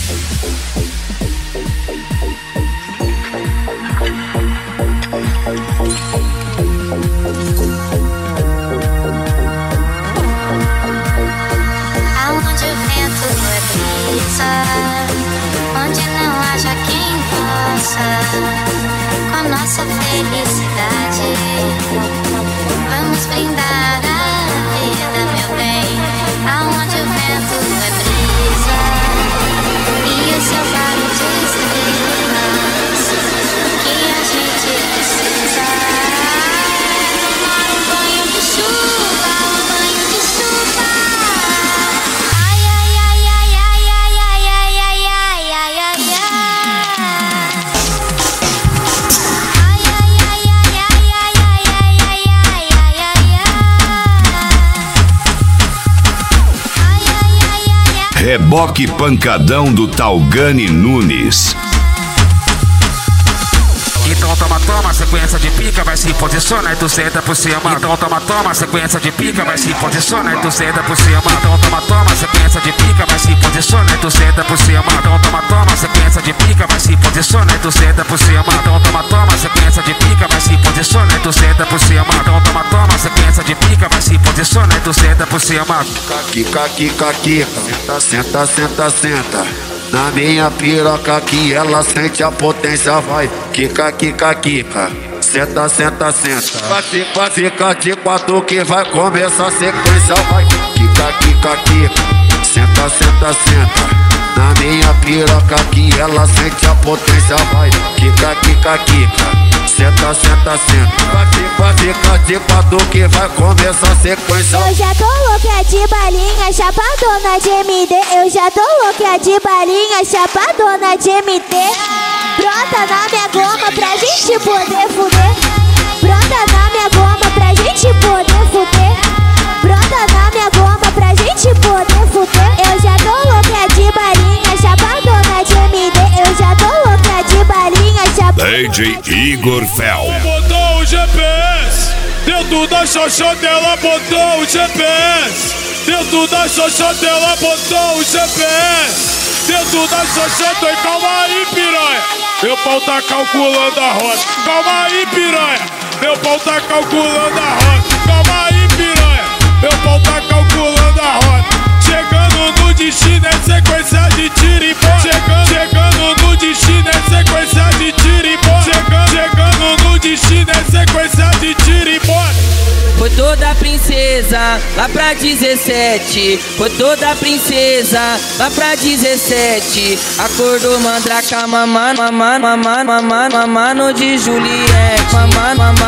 Aonde o vento é brisa, onde não haja quem possa, com nossa felicidade, vamos brindar a vida, meu bem. Aonde o vento é brisa e o seu barulho de estrelas, que a gente precisa. Tomar um banho de chuva, um banho de chuva. Ai, ai, ai, ai, ai, ai, ai, ai, ai, ai, ai, ai, ai. Ai, ai, ai, ai, ai, ai, ai, ai, ai, ai, ai, ai. Reboque pancadão do Talgani Nunes. Então toma, sequência de pica, vai se posiciona e tu senta por cima. Então toma, sequência de pica, vai se posiciona e tu senta por cima. Então toma, sequência de pica, vai se posiciona e tu senta por cima. Então toma, sequência de pica, vai se posiciona e tu senta por cima. Então toma, sequência de pica, vai se posiciona e tu senta por cima. Então toma, sequência de pica, vai se posiciona e tu senta por cima. Kika, kika, kika, senta, senta, senta. Na minha piroca que ela sente a potência, vai. Kika, kika, kika, senta, senta, senta. Vai ficar de quatro que vai começar a sequência, vai. Kika, kika, kika, senta, senta, senta. Na minha piroca que ela sente a potência, vai. Kika, kika, kika, senta, senta, senta. Vai ficar de quatro que vai começar a sequência. Eu já tô louca de balinha, chapadona de MD. Eu já tô louca de balinha, chapadona de MD. Brota na minha goma pra gente poder fuder. Brota na minha goma pra gente poder fuder. Brota na minha goma pra gente poder fuder. Eu já tô louca de balinha, chapadona de MD. Eu já tô louca de balinha, chapadona. DJ Igor Fel. Botou o GPS dentro da xoxó dela, botou o GPS dentro da xoxó dela, botou o GPS dentro da xoxó. Calma aí, piranha, meu pau tá calculando a rota. Calma aí, piranha, meu pau tá calculando a rota. Calma aí, piranha, meu pau tá calculando a rota. Chegando no destino é sequência de tiro e bola. Chegando no destino é sequência de tiro e bola. Chegando no destino é sequência de tiro e bola. Foi toda princesa lá pra 17. Foi toda princesa lá pra 17. Acordou mandraca, mamando de Juliette. Mamando